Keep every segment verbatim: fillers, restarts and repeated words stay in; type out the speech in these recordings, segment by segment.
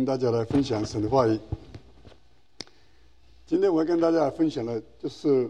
跟大家来分享神的话语。今天我要跟大家来分享的就是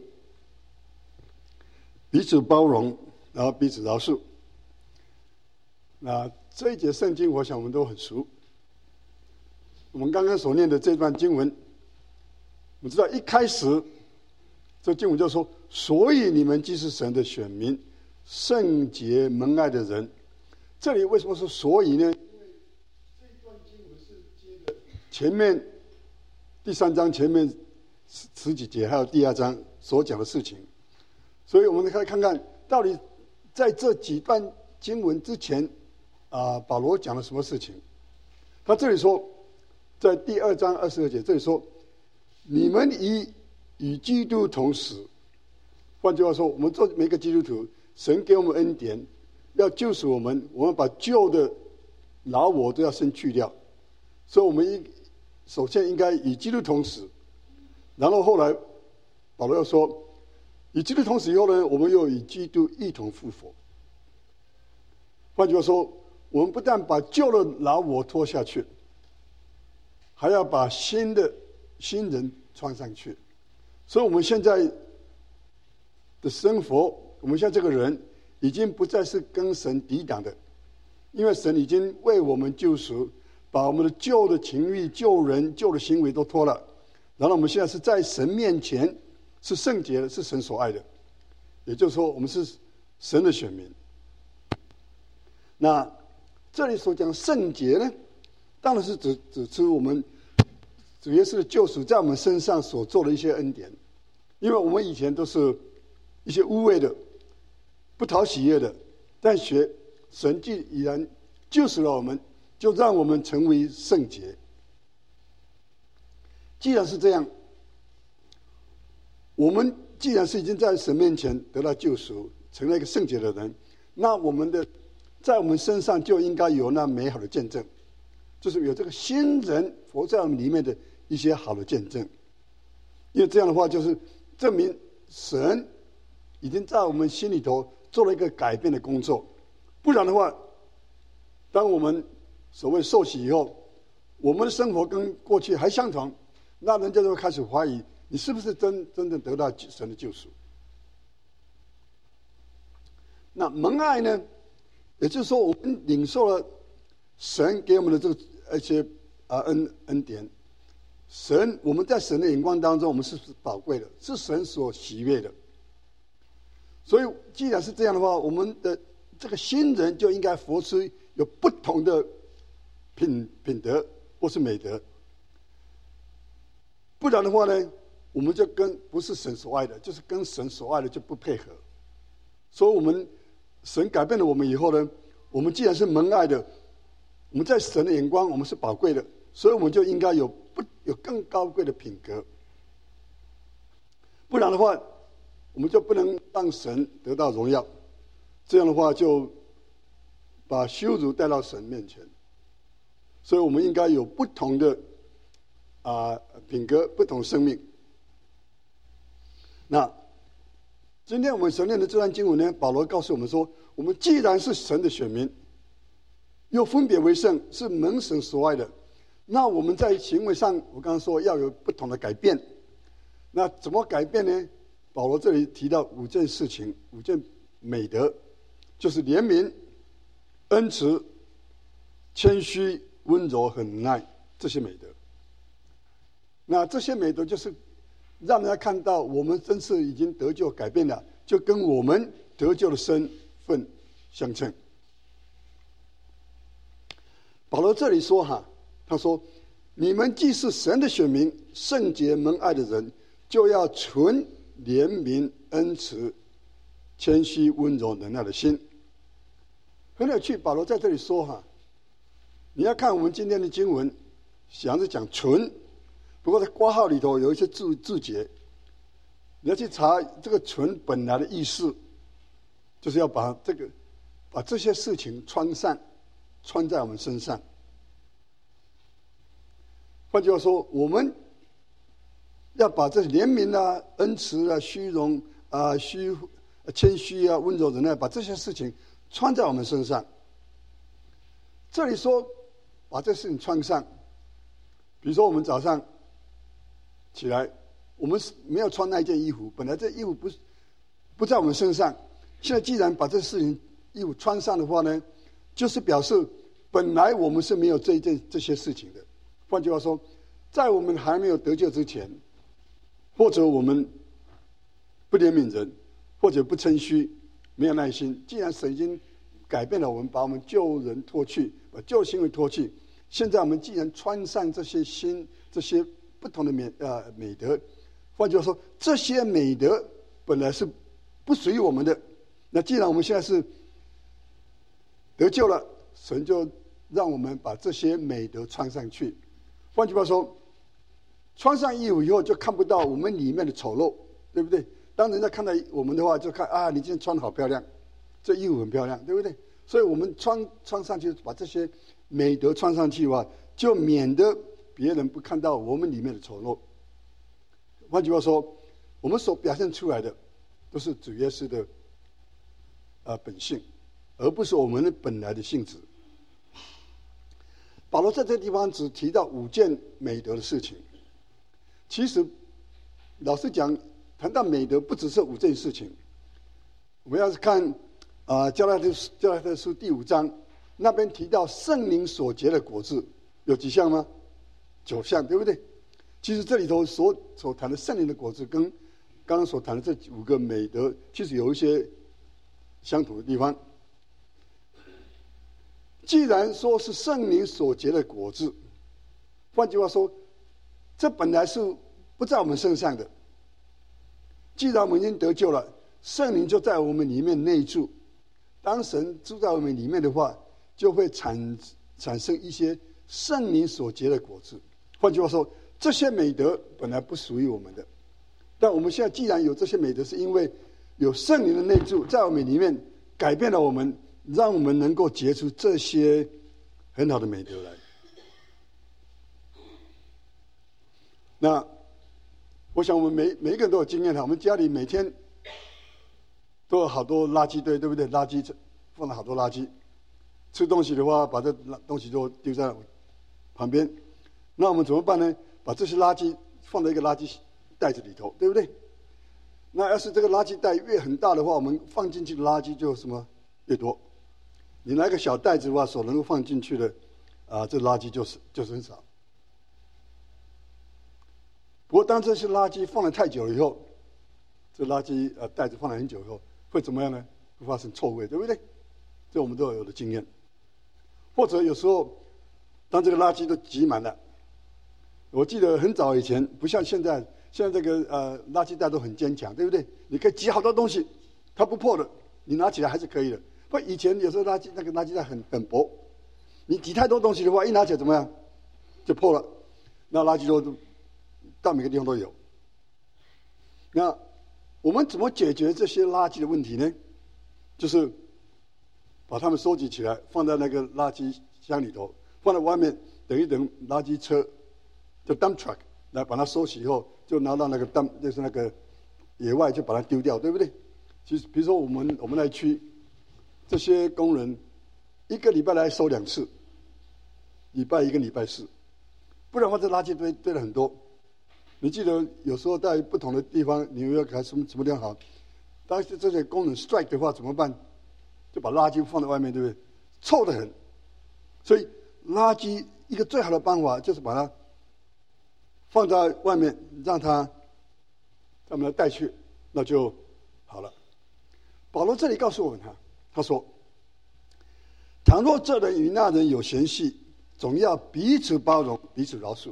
彼此包容，然后彼此饶恕。那这一节圣经我想我们都很熟，我们刚刚所念的这段经文，我们知道一开始这经文就说，所以你们既是神的选民，圣洁蒙爱的人。这里为什么说所以呢？因为这一段经文是接的前面第三章前面十几节还有第二章所讲的事情，所以我们可以看看到底在这几段经文之前啊，保罗讲了什么事情。他这里说，在第二章二十二节这里说，你们已与基督同死。换句话说，我们做每个基督徒，神给我们恩典，要救赎我们，我们把旧的老我都要先去掉。所以我们首先应该与基督同死，然后后来保罗又说，与基督同死以后呢，我们又与基督一同复活。换句话说，我们不但把旧的老我拖下去，还要把新的新人穿上去。所以我们现在的生活，我们现在这个人已经不再是跟神抵挡的，因为神已经为我们救赎，把我们的旧的情欲、旧人、旧的行为都脱了。然后我们现在是在神面前是圣洁的，是神所爱的，也就是说我们是神的选民。那这里所讲圣洁呢，当然是指指出我们主耶稣的救赎在我们身上所做的一些恩典。因为我们以前都是一些污秽的、不讨喜悦的，但学神既然救赎了我们，就让我们成为圣洁。既然是这样，我们既然是已经在神面前得到救赎，成了一个圣洁的人，那我们的在我们身上就应该有那美好的见证，就是有这个新人活在我们里面的一些好的见证。因为这样的话，就是证明神已经在我们心里头做了一个改变的工作。不然的话，当我们所谓受洗以后，我们的生活跟过去还相同，那人家就会开始怀疑你是不是真真正得到神的救赎。那蒙爱呢，也就是说我们领受了神给我们的这个一些啊恩恩典。神，我们在神的眼光当中，我们是宝贵的，是神所喜悦的。所以既然是这样的话，我们的这个新人就应该活出有不同的品品德或是美德。不然的话呢，我们就跟不是神所爱的，就是跟神所爱的就不配合。所以我们神改变了我们以后呢，我们既然是蒙爱的，我们在神的眼光我们是宝贵的，所以我们就应该有不有更高贵的品格。不然的话，我们就不能让神得到荣耀，这样的话就把羞辱带到神面前。所以我们应该有不同的啊、呃、品格，不同生命。那今天我们所念的这段经文呢，保罗告诉我们说，我们既然是神的选民，又分别为圣，是蒙神所爱的，那我们在行为上，我刚刚说要有不同的改变。那怎么改变呢？保罗这里提到五件事情，五件美德，就是怜悯、恩慈、谦虚、温柔和忍耐，这些美德。那这些美德就是让人家看到我们真是已经得救改变了，就跟我们得救的身份相称。保罗这里说哈，他说：“你们既是神的选民，圣洁蒙爱的人，就要存怜悯、恩慈、谦虚、温柔、忍耐的心。”很有趣，保罗在这里说哈，你要看我们今天的经文，想着讲存，不过在括号里头有一些注注解，你要去查这个存本来的意思，就是要把这个把这些事情穿上，穿在我们身上。换句话说，我们要把这怜悯啊、恩慈啊、虚荣啊、虚谦虚啊、温柔忍耐，把这些事情穿在我们身上。这里说把这事情穿上， 比如说我们早上起来，我们没有穿那一件衣服，本来这衣服不不在我们身上，现在既然把这事情衣服穿上的话呢，就是表示本来我们是没有这一件这些事情的。换句话说，在我们还没有得救之前，或者我们不怜悯人，或者不称虚，没有耐心，既然神已经改变了我们，把我们旧人脱去，把旧行为脱去，现在我们既然穿上这些新这些不同的美呃美德，换句话说，这些美德本来是不属于我们的。那既然我们现在是得救了，神就让我们把这些美德穿上去。换句话说，穿上衣服以后就看不到我们里面的丑陋，对不对？当人家看到我们的话，就看啊，你今天穿得好漂亮，这衣服很漂亮，对不对？所以我们穿穿上去，把这些美德穿上去的话，就免得别人不看到我们里面的丑陋。换句话说，我们所表现出来的都是主耶稣的呃本性，而不是我们的本来的性质。保罗在这个地方只提到五件美德的事情，其实老实讲，谈到美德不只是五件事情。我们要是看啊、呃《加拉太加拉太书》第五章，那边提到圣灵所结的果子有几项吗？九项，对不对？其实这里头所所谈的圣灵的果子，跟刚刚所谈的这五个美德，其实有一些相同的地方。既然说是圣灵所结的果子，换句话说，这本来是不在我们身上的。既然我们已经得救了，圣灵就在我们里面内住。当神住在我们里面的话，就会产产生一些圣灵所结的果子。换句话说，这些美德本来不属于我们的，但我们现在既然有这些美德，是因为有圣灵的内住在我们里面，改变了我们，让我们能够结出这些很好的美德来。那我想我们每每一个人都有经验哈，我们家里每天都有好多垃圾堆，对不对？垃圾放了好多垃圾，吃东西的话，把这东西都丢在旁边。那我们怎么办呢？把这些垃圾放在一个垃圾袋子里头，对不对？那要是这个垃圾袋越很大的话，我们放进去的垃圾就什么越多。你拿一个小袋子的话，所能够放进去的啊，这垃圾就是就是很少。不过当这些垃圾放了太久了以后，这垃圾呃袋子放了很久以后，会怎么样呢？会发生臭味，对不对？这我们都有的经验。或者有时候，当这个垃圾都挤满了，我记得很早以前，不像现在，现在这个呃垃圾袋都很坚强，对不对？你可以挤好多东西，它不破的，你拿起来还是可以的。不，以前有时候垃圾那个垃圾袋很很薄，你挤太多东西的话，一拿起来怎么样？就破了。那垃圾都到每个地方都有。那我们怎么解决这些垃圾的问题呢？就是把它们收集起来，放在那个垃圾箱里头，放在外面，等一等垃圾车，就 dump truck 来把它收起以后，就拿到那个 dump，就是那个野外就把它丢掉，对不对？其实，比如说我们我们那区这些工人，一个礼拜来收两次，礼拜一跟礼拜四，不然的话这垃圾堆堆了很多。你记得有时候在不同的地方，纽约还什么什么地方好，当时这些工人 strike 的话怎么办？就把垃圾放在外面，对不对？臭得很。所以垃圾一个最好的办法就是把它放在外面，让它他们来带去，那就好了。保罗这里告诉我们他，他说：倘若这人与那人有嫌隙，总要彼此包容，彼此饶恕。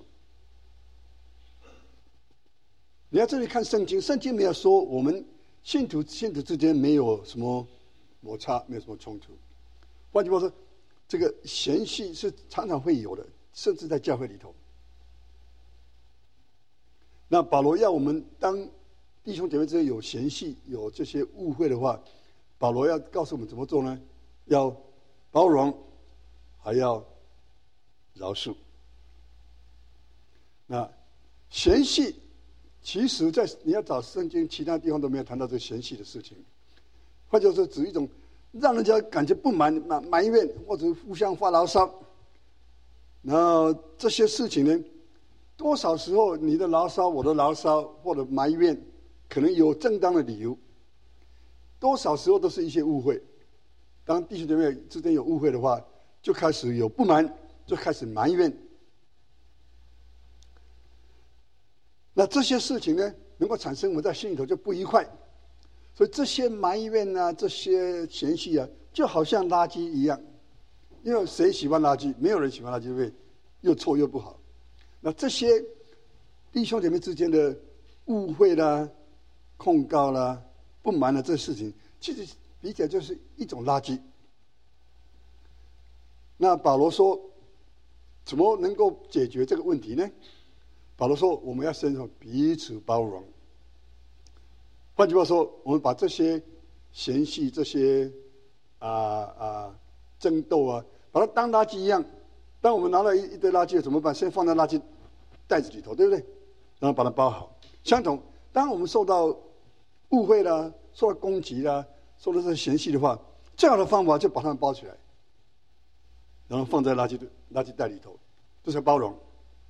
你要这里看圣经，圣经没有说我们信徒信徒之间没有什么摩擦，没有什么冲突。换句话说，这个嫌隙是常常会有的，甚至在教会里头。那保罗要我们当弟兄姐妹之间有嫌隙、有这些误会的话，保罗要告诉我们怎么做呢？要包容，还要饶恕。那嫌隙，其实在你要找圣经其他地方都没有谈到这个嫌隙的事情。或者是指一种让人家感觉不满、埋埋怨，或者互相发牢骚。然后这些事情呢， 多少时候你的牢骚、我的牢骚或者埋怨，可能有正当的理由；多少时候都是一些误会。当弟兄姐妹之间有误会的话，就开始有不满，就开始埋怨。那这些事情呢，能够产生我们在心里头就不愉快。所以这些埋怨啊，这些嫌隙啊，就好像垃圾一样。因为谁喜欢垃圾？没有人喜欢垃圾，对不对？又臭又不好。那这些弟兄姐妹之间的误会啦、控告啦、不满的这事情，其实比起来就是一种垃圾。那保罗说，怎么能够解决这个问题呢？保罗说，我们要伸手彼此包容。换句话说，我们把这些嫌隙、这些啊啊争斗啊，把它当垃圾一样。当我们拿了一堆垃圾怎么办？先放在垃圾袋子里头，对不对？然后把它包好。相同，当我们受到误会啦、受到攻击啦、受到这些嫌隙的话，最好的方法就把它们包起来，然后放在垃圾垃圾袋里头，这是包容。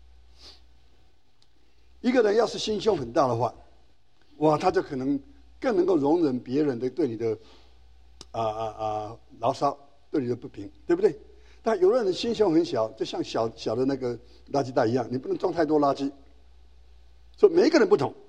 一个人要是心胸很大的话，哇，他就可能更能够容忍别人的对你的啊啊啊牢骚，对你的不平，对不对？但有的人心胸很小，就像小小的那个垃圾袋一样，你不能装太多垃圾。所以每一个人不同，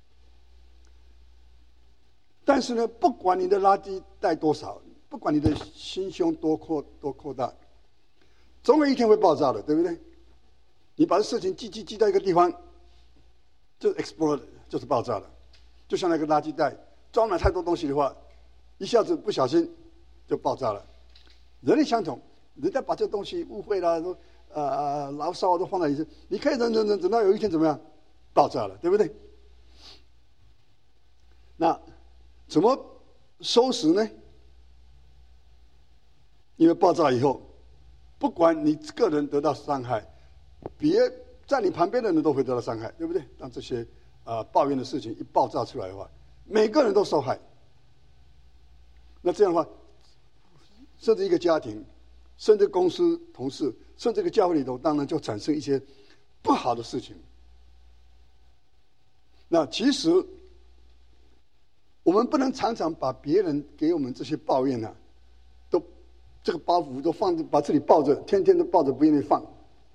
但是呢，不管你的垃圾袋多少，不管你的心胸多扩多扩大，总有一天会爆炸的，对不对？你把这事情积积积到一个地方，就 explode， 就是爆炸了。就像那个垃圾袋装了太多东西的话，一下子不小心就爆炸了。人类相同，人家把这东西误会啦，都呃呃牢骚都放在一起，你可以忍忍忍，等到有一天怎么样，爆炸了，对不对？那怎么收拾呢？因为爆炸以后，不管你个人得到伤害，别在你旁边的人都会得到伤害，对不对？当这些啊、呃、抱怨的事情一爆炸出来的话，每个人都受害。那这样的话，甚至一个家庭，甚至公司同事，甚至一个教会里头，当然就产生一些不好的事情。那其实我们不能常常把别人给我们这些抱怨啊，都这个包袱都放把这里抱着，天天都抱着不愿意放。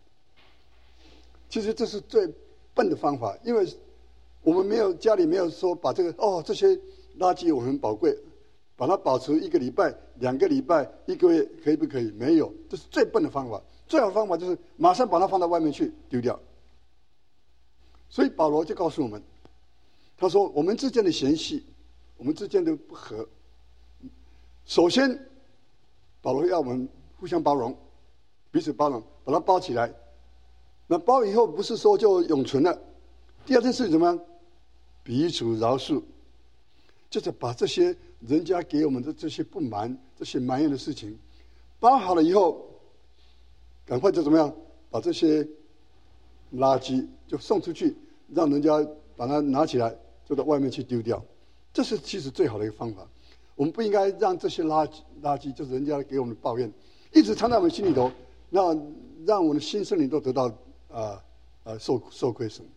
其实这是最笨的方法，因为我们没有家里没有说把这个哦这些垃圾我很宝贵，把它保持一个礼拜、两个礼拜、一个月，可以不可以？没有，这是最笨的方法。最好的方法就是马上把它放到外面去丢掉。所以保罗就告诉我们，他说我们之间的嫌隙，我们之间的不和，首先保罗要我们互相包容，彼此包容，把它包起来。那包以后不是说就永存了。第二件事情怎么样？彼此饶恕，就是把这些人家给我们的这些不满、这些埋怨的事情包好了以后，赶快就怎么样？把这些垃圾就送出去，让人家把它拿起来，就到外面去丢掉。这是其实最好的一个方法。我们不应该让这些垃圾垃圾，就是人家给我们的抱怨，一直藏在我们心里头，那让我们的心生灵都得到啊啊、呃呃、受受亏损。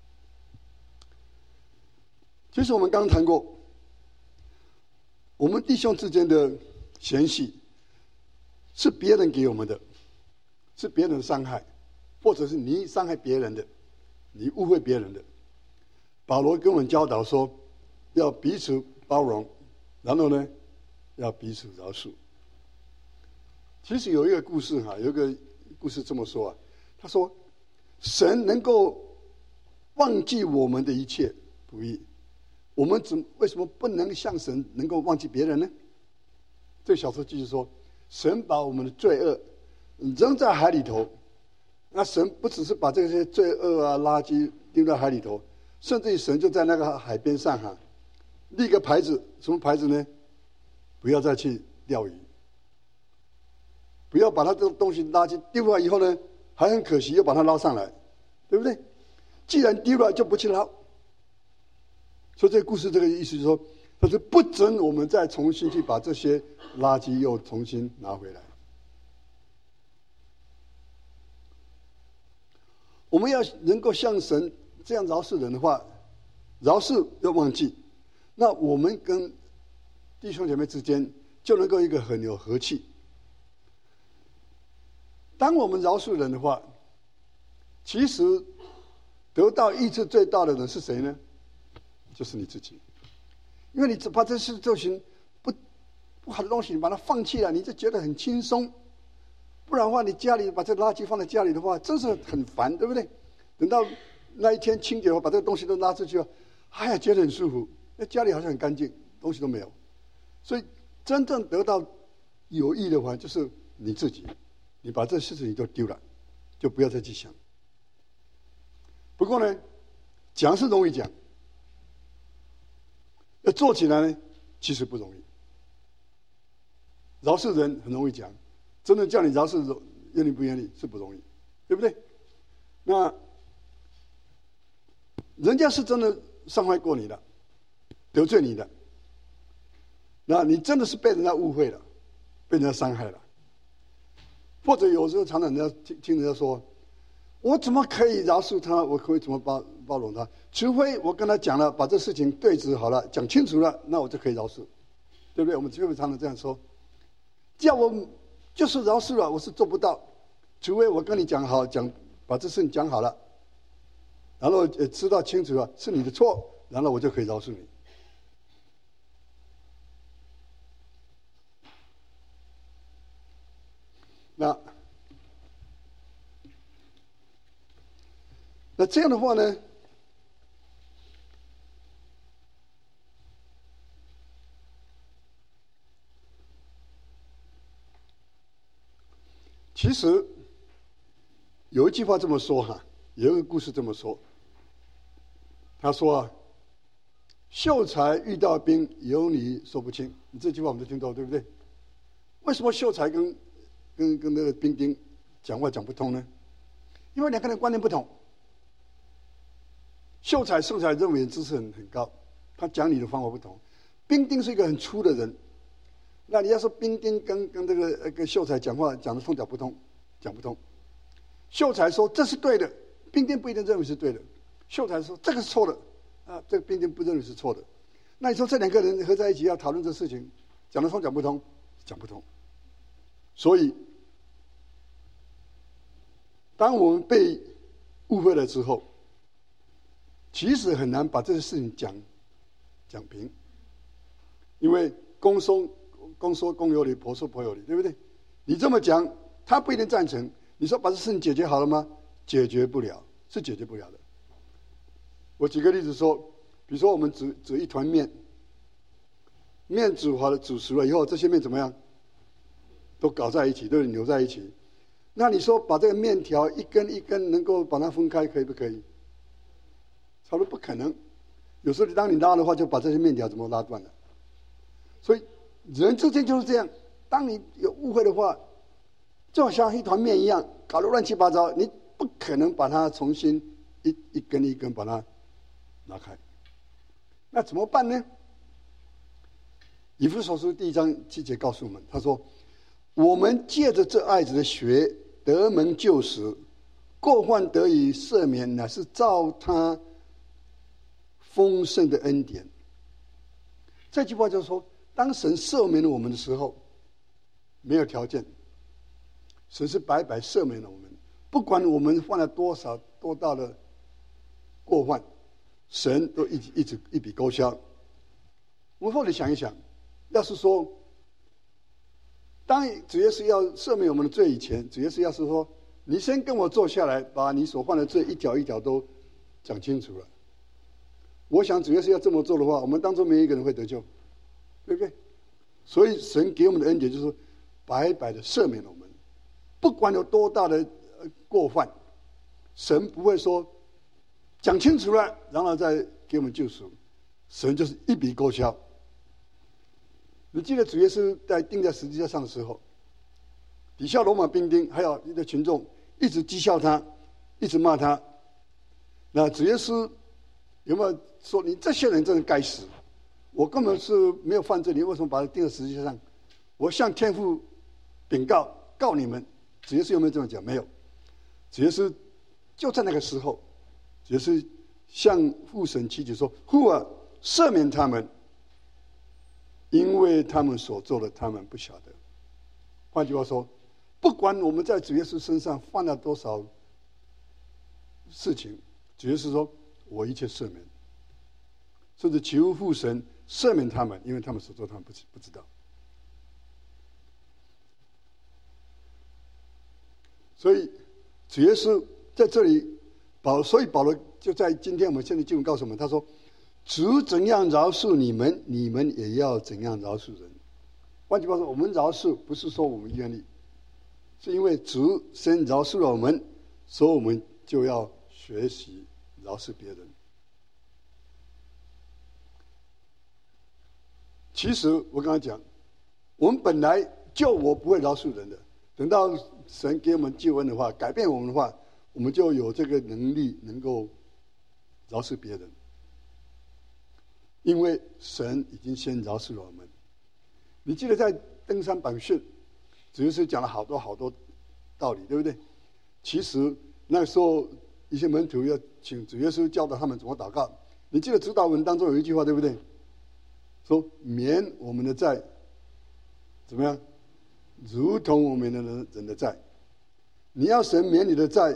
其实我们刚刚谈过，我们弟兄之间的嫌隙是别人给我们的，是别人的伤害，或者是你伤害别人的，你误会别人的。保罗跟我们教导说，要彼此包容，然后呢，要彼此饶恕。其实有一个故事哈，有一个故事这么说啊，他说，神能够忘记我们的一切不义，我们怎为什么不能像神能够忘记别人呢？这个小说继续说，神把我们的罪恶扔在海里头，那神不只是把这些罪恶啊、垃圾丢在海里头，甚至于神就在那个海边上哈，立个牌子，什么牌子呢？不要再去钓鱼，不要把它这个东西垃圾丢出来以后呢，还很可惜又把它捞上来，对不对？既然丢了就不去捞。所以这个故事这个意思就是说，他是不准我们再重新去把这些垃圾又重新拿回来。 我们要能够像神这样饶恕人的话，饶恕要忘记，那我们跟弟兄姐妹之间就能够一个很有和气。当我们饶恕人的话，其实得到益处最大的人是谁呢？就是你自己。因为你只把这事做成不不好的东西，你把它放弃了，你就觉得很轻松。不然的话，你家里把这垃圾放在家里的话，真是很烦，对不对？等到那一天清洁的话，把这个东西都拉出去了，哎呀，觉得很舒服。那家里好像很干净，东西都没有。所以真正得到有益的话，就是你自己，你把这事情都丢了，就不要再去想。不过呢，讲是容易讲，要做起来呢，其实不容易。饶恕人很容易讲，真的叫你饶恕，愿意不愿意是不容易，对不对？那人家是真的伤害过你的，得罪你的，那你真的是被人家误会了，被人家伤害了。或者有时候常常人家听听人家说，我怎么可以饶恕他？我可以怎么包包容他？除非我跟他讲了，把这事情对峙好了，讲清楚了，那我就可以饶恕，对不对？我们就会常常这样说。叫我就是饶恕了，我是做不到，除非我跟你讲好，讲把这事情讲好了，然后呃知道清楚了是你的错，然后我就可以饶恕你。那那这样的话呢，其实有一句话这么说哈，有一个故事这么说。他说啊，秀才遇到兵，有理说不清。你这句话我们都听到，对不对？为什么秀才跟跟跟那个兵丁讲话讲不通呢？因为两个人观念不同。秀才秀才认为知识很很高，他讲理的方法不同。兵丁是一个很粗的人，那你要说兵丁跟跟这个呃跟秀才讲话讲得通讲不通，讲不通。秀才说这是对的，兵丁不一定认为是对的。秀才说这个是错的，啊，这个兵丁不认为是错的。那你说这两个人合在一起要讨论这事情，讲得通讲不通？讲不通。所以，当我们被误会了之后，其实很难把这个事情讲讲平，因为公说公说公有理，婆说婆有理，对不对？你这么讲，他不一定赞成。你说把这事情解决好了吗？解决不了，是解决不了的。我举个例子说，比如说我们煮煮一团面，面煮好了煮熟了以后，这些面怎么样？都搞在一起，都扭在一起。那你说把这个面条一根一根能够把它分开，可以不可以？差不多不可能。有时候当你拉的话，就把这些面条怎么拉断了。所以人之间就是这样，当你有误会的话，就好像一团面一样，搞得乱七八糟，你不可能把它重新一一根一根把它拉开。那怎么办呢？以弗所书第一章七节告诉我们，他说：“我们借着这爱子的血得蒙救赎，过患得以赦免，乃是照他丰盛的恩典。”这句话就是说，当神赦免了我们的时候，没有条件，神是白白赦免了我们，不管我们犯了多少多大的过患，神都一直一直一笔勾销。我们后来想一想，要是说，当主耶稣要赦免我们的罪以前，主耶稣要是说，你先跟我坐下来，把你所犯的罪一条一条都讲清楚了。我想主耶稣要这么做的话，我们当中没有一个人会得救，对不对？所以神给我们的恩典就是白白的赦免了我们，不管有多大的过犯，神不会说讲清楚了，然后再给我们救赎，神就是一笔勾销。你记得主耶稣在钉在十字架上的时候，底下罗马兵丁还有一个群众一直讥笑他，一直骂他。那主耶稣有没有说你这些人真的该死？我根本是没有犯罪，你为什么把他钉在十字架上？我向天父禀告，告你们。主耶稣有没有这么讲？没有。主耶稣就在那个时候，也是向父神祈求说：“父啊，赦免他们，因为他们所做的，他们不晓得。”换句话说，不管我们在主耶稣身上犯了多少事情，主耶稣说：“我一切赦免。”甚至求父神赦免他们，因为他们所做，他们不不知道。所以主耶稣在这里，保所以保罗就在今天我们现在经文告诉我们，他说：“主怎样饶恕你们，你们也要怎样饶恕人。”换句话说，我们饶恕不是说我们愿意，是因为主先饶恕了我们，所以我们就要学习饶恕别人。其实我刚才讲，我们本来就我不会饶恕人的，等到神给我们救恩的话，改变我们的话，我们就有这个能力能够饶恕别人，因为神已经先饶恕了我们。你记得在登山宝训，主耶稣讲了好多好多道理，对不对？其实那时候一些门徒要请主耶稣教导他们怎么祷告。你记得主祷文当中有一句话，对不对？说免我们的债，怎么样？如同我们的人人的债。你要神免你的债，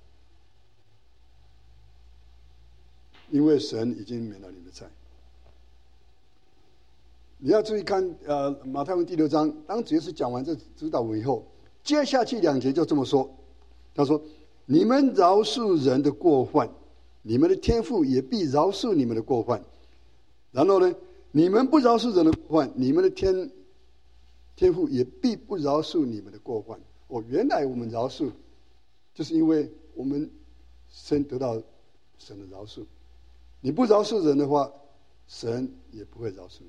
因为神已经免了你的债。你要注意看，呃，马太福音第六章，当主耶稣讲完这主祷文以后，接下去两节就这么说。他说：“你们饶恕人的过犯，你们的天父也必饶恕你们的过犯。然后呢，你们不饶恕人的过犯，你们的天天父也必不饶恕你们的过犯。”哦，原来我们饶恕，就是因为我们先得到神的饶恕。你不饶恕人的话，神也不会饶恕你。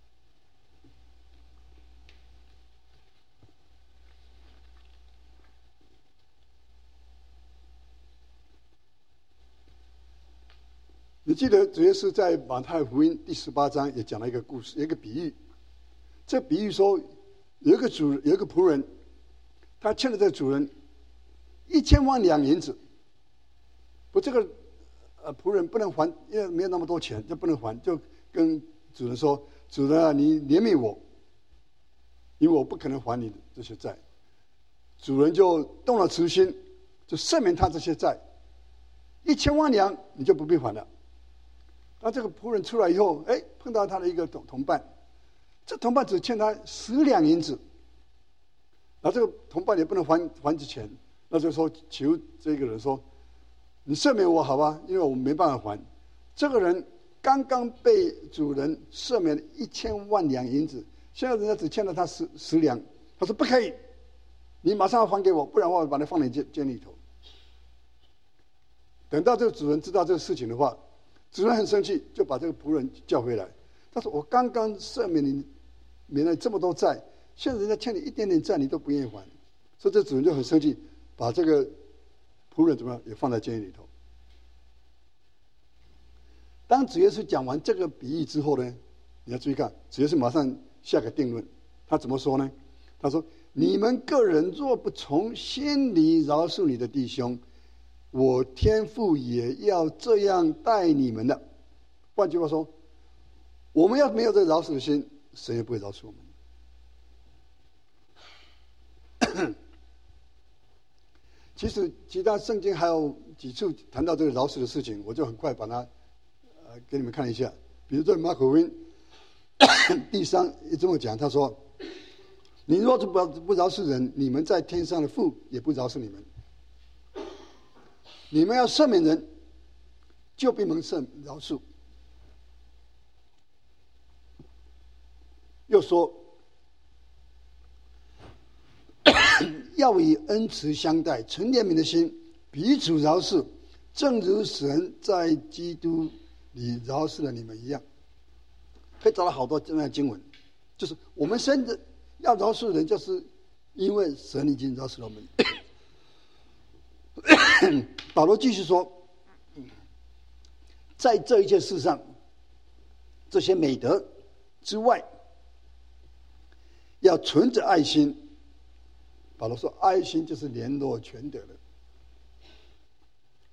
你记得主耶稣在马太福音第十八章也讲了一个故事，一个比喻。这比喻说，有一个主，有一个仆人，他欠了这个主人一千万两银子。不，这个呃仆人不能还，因为没有那么多钱，就不能还，就跟主人说：“主人啊，你怜悯我，因为我不可能还你这些债。”主人就动了慈心，就赦免他这些债，一千万两你就不必还了。那这个仆人出来以后，哎，碰到他的一个同同伴，这同伴只欠他十两银子，然后这个同伴也不能还还这钱，那就说求这个人说：“你赦免我好吧，因为我没办法还。”这个人刚刚被主人赦免一千万两银子，现在人家只欠了他十十两，他说不可以，你马上要还给我，不然的话我把你放在监监里头。等到这个主人知道这个事情的话，主人很生气，就把这个仆人叫回来。他说：“我刚刚赦免你，免了这么多债，现在人家欠你一点点债，你都不愿意还。”所以这主人就很生气，把这个仆人怎么样也放在监狱里头。当主耶稣讲完这个比喻之后呢，你要注意看，主耶稣马上下个定论。他怎么说呢？他说：“你们个人若不从心里饶恕你的弟兄，我天父也要这样待你们的。”换句话说，我们要没有这饶恕的心，神也不会饶恕我们。其实其他圣经还有几处谈到这个饶恕的事情，我就很快把它呃给你们看一下。比如在马可福音第三也这么讲，他说：“你若不不饶恕人，你们在天上的父也不饶恕你们。你们要赦免人，就必蒙赦饶恕。”又说：“要以恩慈相待，存怜悯的心，彼此饶恕，正如神在基督里饶恕了你们一样。”可以找到好多这样的经文，就是我们生的要饶恕人，就是因为神已经饶恕了我们。保罗继续说，在这一切事上，这些美德之外，要存着爱心。保罗说，爱心就是联络全德的。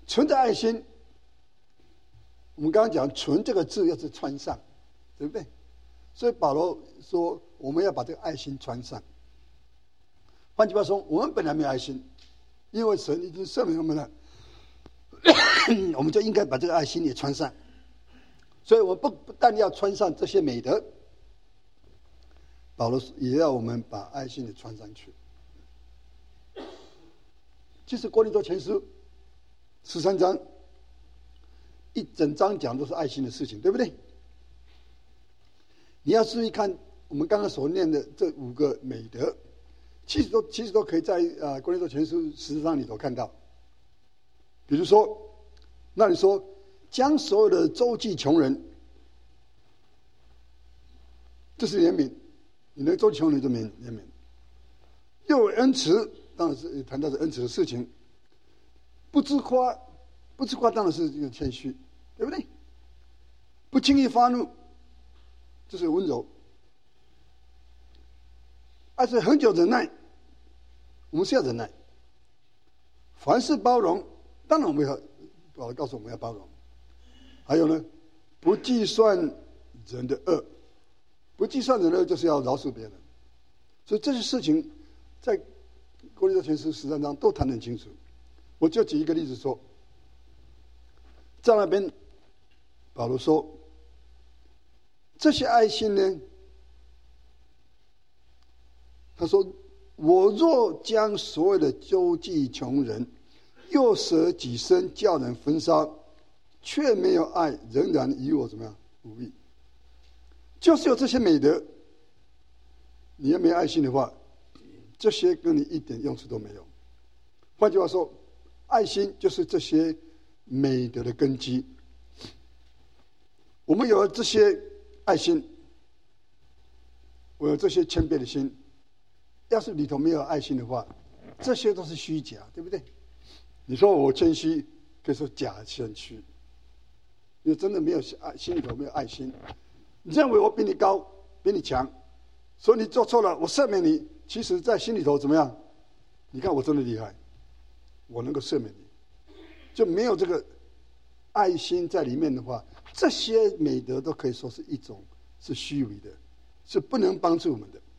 存着爱心，我们刚刚讲“存”这个字要是穿上，对不对？所以保罗说，我们要把这个爱心穿上。换句话说，我们本来没有爱心，因为神已经赦免我们了，我们就应该把这个爱心也穿上。所以我们不不但要穿上这些美德，保罗也要我们把爱心也穿上去。其实哥林多前书十三章一整章讲都是爱心的事情，对不对？你要注意看我们刚刚所念的这五个美德，其实都其实都可以在呃哥林多前书十四章里头看到。比如说，那里说将所有的周济穷人，这是怜悯，你能周济穷人就怜悯。又有恩慈，当然是谈到是恩慈的事情。不自夸，不自夸当然是这个谦虚，对不对？不轻易发怒，这是温柔。而且很久忍耐，我们是要忍耐。凡事包容，当然我们要，保罗告诉我们要包容。还有呢，不计算人的恶，不计算人的恶就是要饶恕别人。所以这些事情，在哥林多前书十三章都谈得很清楚。我就举一个例子说，在那边保罗说，这些爱心呢，他说，我若将所有的周济穷人，又舍己身叫人焚烧，却没有爱，仍然与我怎么样无益。就是有这些美德，你要没有爱心的话，这些跟你一点用处都没有。换句话说，爱心就是这些美德的根基。我们有了这些爱心，我有这些谦卑的心，要是里头没有爱心的话，这些都是虚假，对不对？你说我谦虚，可以说假谦虚，因为真的没有爱，心里头没有爱心。你认为我比你高，比你强，所以你做错了，我赦免你。其实，在心里头怎么样？你看我真的厉害，我能够赦免你，就没有这个爱心在里面的话，这些美德都可以说是一种是虚伪的，是不能帮助我们的。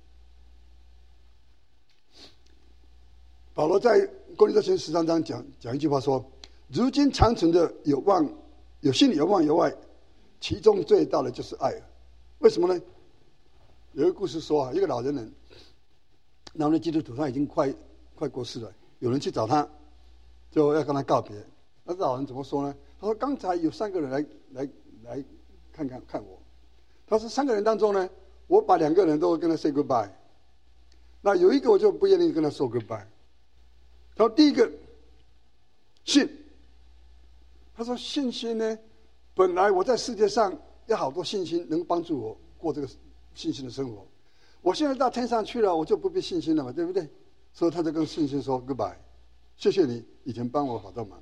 保罗在哥林多前十三章讲讲一句话说：“如今长存的有望，有信有望有爱，其中最大的就是爱。”为什么呢？有一个故事说啊，一个老人人，然后呢，基督徒他已经快快过世了，有人去找他，就要跟他告别。那老人怎么说呢？他说：“刚才有三个人来来来看看看我，他说三个人当中呢，我把两个人都跟他 say goodbye， 那有一个我就不愿意跟他说 goodbye。”他说：“第一个信，他说信心呢，本来我在世界上有好多信心能帮助我过这个信心的生活，我现在到天上去了，我就不必信心了嘛，对不对？所以他就跟信心说 goodbye， 谢谢你以前帮我好多忙。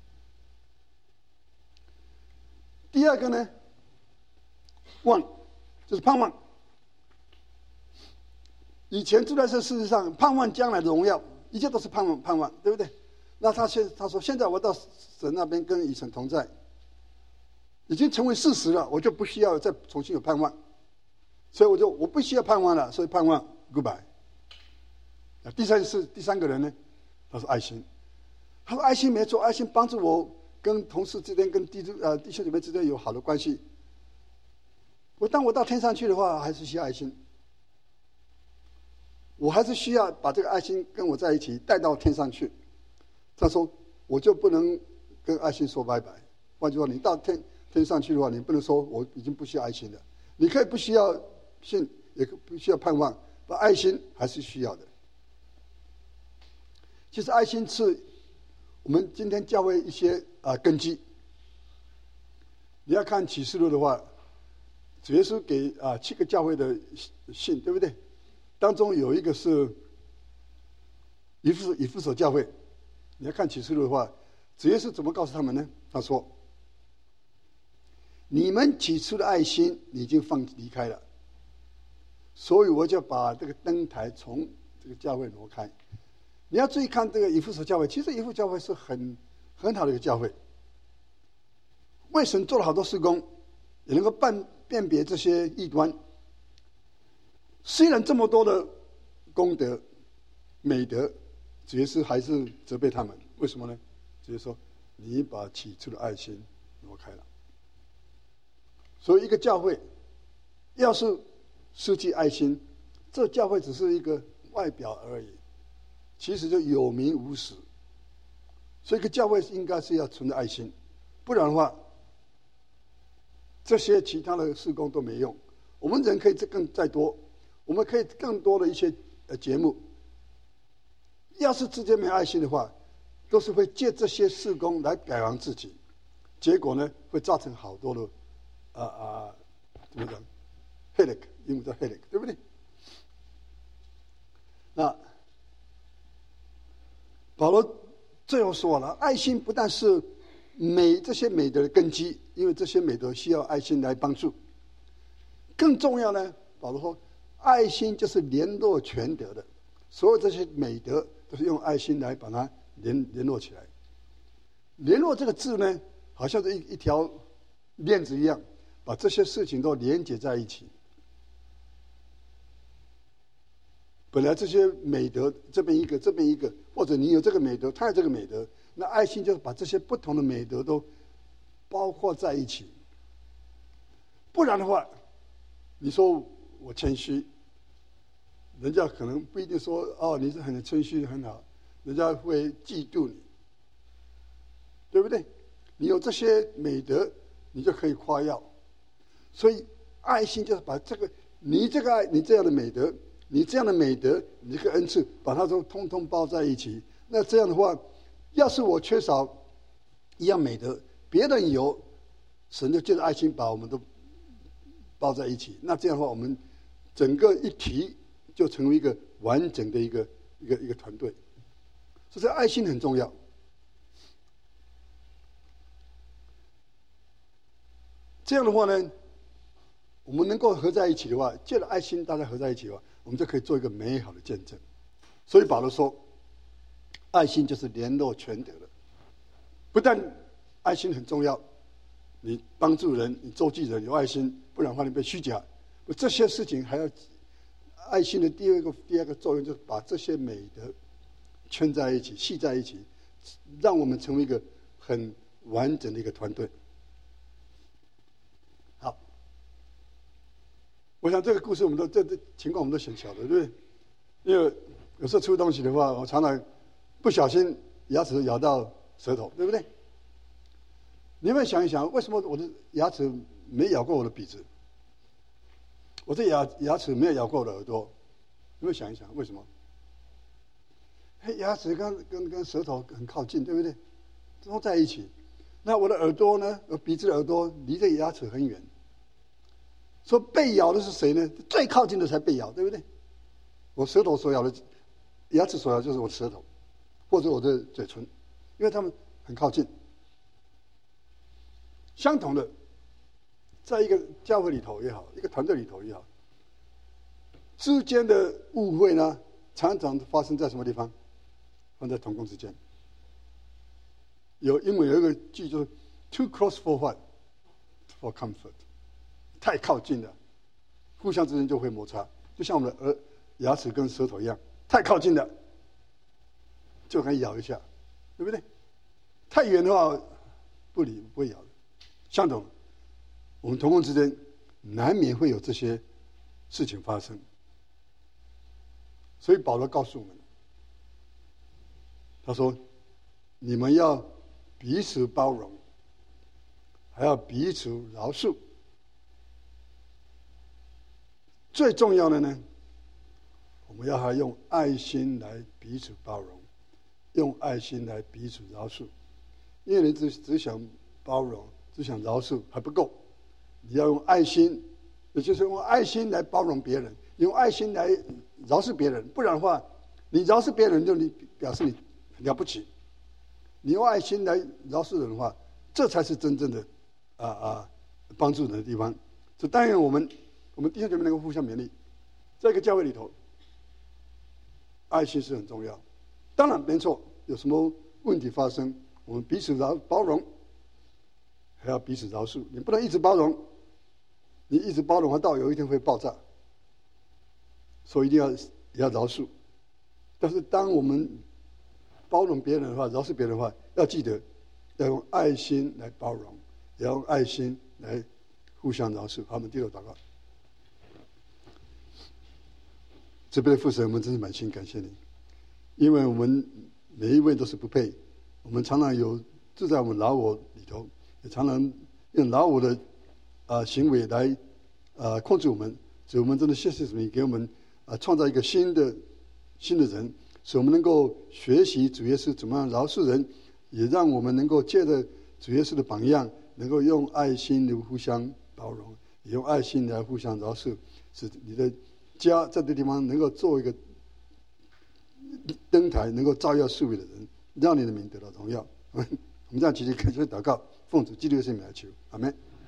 第二个呢，望，就是盼望。以前住在这世界上，盼望将来的荣耀。”一切都是盼望，盼望，对不对？那他现他说，现在我到神那边跟与神同在，已经成为事实了，我就不需要再重新有盼望，所以我就我不需要盼望了，所以盼望 goodbye。第三是第三个人呢，他说爱心，他说爱心没错，爱心帮助我跟同事之间、跟弟兄呃弟兄姐妹之间有好的关系。我当我到天上去的话，还是需要爱心。我还是需要把这个爱心跟我在一起带到天上去。他说，我就不能跟爱心说拜拜。换句话，你到天天上去的话，你不能说我已经不需要爱心了。你可以不需要信，也不需要盼望，但爱心还是需要的。其实爱心是我们今天教会一些啊、呃、根基。你要看启示录的话，主耶稣给啊、呃、七个教会的信，对不对？当中有一个是以弗以弗所教会，你要看启示录的话，主耶稣怎么告诉他们呢？他说：“你们起初的爱心已经放离开了，所以我就把这个灯台从这个教会挪开。”你要注意看这个以弗所教会，其实以弗教会是很很好的一个教会， 为神做了好多事工，也能够辨辨别这些异端。虽然这么多的功德美德，主耶稣还是责备他们。为什么呢？主耶稣说：“你把起初的爱心挪开了。”所以，一个教会要是失去爱心，这教会只是一个外表而已，其实就有名无实。所以，一个教会应该是要存着爱心，不然的话，这些其他的事工都没用。我们人可以更再多，我们可以更多的一些呃节目。要是之间没有爱心的话，都是会借这些事工来表扬自己，结果呢，会造成好多的啊啊怎么讲 headache， 英文叫 headache， 对不对？那保罗最后说了，爱心不但是美这些美德的根基，因为这些美德需要爱心来帮助。更重要呢，保罗说，爱心就是联络全德的，所有这些美德都是用爱心来把它联联络起来。联络这个字呢，好像是一一条链子一样，把这些事情都连接在一起。本来这些美德这边一个，这边一个，或者你有这个美德，他有这个美德，那爱心就是把这些不同的美德都包括在一起。不然的话，你说我谦虚，人家可能不一定说哦你是很谦虚很好，人家会嫉妒你，对不对？你有这些美德，你就可以夸耀。所以爱心就是把这个你这个爱你这样的美德。你这样的美德，你这个恩赐，把它都通通包在一起。那这样的话，要是我缺少一样美德，别人有，神就借着爱心把我们都包在一起。那这样的话，我们整个一体就成为一个完整的一个一个一个团队。所以爱心很重要。这样的话呢，我们能够合在一起的话，借着爱心大家合在一起的话，我们就可以做一个美好的见证。所以保罗说，爱心就是联络全德的。不但爱心很重要，你帮助人，你周济人有爱心，不然的话你被虚假。这些事情还要爱心的第二个第二个作用，就是把这些美德圈在一起、系在一起，让我们成为一个很完整的一个团队。好，我想这个故事我们都这这情况我们都很晓得，对不对？因为有时候吃东西的话，我常常不小心牙齿咬到舌头，对不对？你们想一想，为什么我的牙齿没咬过我的鼻子？我的牙牙齿没有咬过我的耳朵？你们想一想，为什么？牙齿跟跟跟舌头很靠近，对不对？都在一起。那我的耳朵呢？我鼻子的耳朵离这牙齿很远。说被咬的是谁呢？最靠近的才被咬，对不对？我舌头所咬的，牙齿所咬就是我的舌头，或者我的嘴唇，因为它们很靠近。相同的，在一个教会里头也好，一个团队里头也好，之间的误会呢，常常发生在什么地方？放在同工之间。有英文有一个句就是 "too close for what? For comfort"， 太靠近了，互相之间就会摩擦，就像我们的耳牙齿跟舌头一样，太靠近了就可以咬一下，对不对？太远的话不理不会咬的。相同，我们同工之间难免会有这些事情发生，所以保罗告诉我们，他说：“你们要彼此包容，还要彼此饶恕。最重要的呢，我们要还用爱心来彼此包容，用爱心来彼此饶恕。因为你只只想包容。”只想饶恕还不够，你要用爱心，也就是用爱心来包容别人，用爱心来饶恕别人。不然的话，你饶恕别人就你表示你了不起。你用爱心来饶恕人的话，这才是真正的啊啊帮助人的地方。所以当然我们我们弟兄姐妹能够互相勉励，在一个教会里头，爱心是很重要。当然没错，有什么问题发生，我们彼此饶包容。 还要彼此饶恕。你不能一直包容，你一直包容到有一天会爆炸。所以一定要也要饶恕。但是当我们包容别人的话，饶恕别人的话，要记得要用爱心来包容，也要用爱心来互相饶恕。好，我们低头祷告。慈悲的父神，我们真是满心感谢你，因为我们每一位都是不配，我们常常有住在我们老我里头，也常常用老我的啊、呃、行为来啊、呃、控制我们。所以我们真的谢谢你给我们啊、呃、创造一个新的新的人，使我们能够学习主耶稣怎么样饶恕人，也让我们能够借着主耶稣的榜样，能够用爱心来互相包容，也用爱心来互相饶恕，使你的家在这个地方能够做一个灯台，能够照耀四围的人，让你的名得到荣耀。我们这样祈求、恳求、祷告，奉主基督的圣名来求，阿们。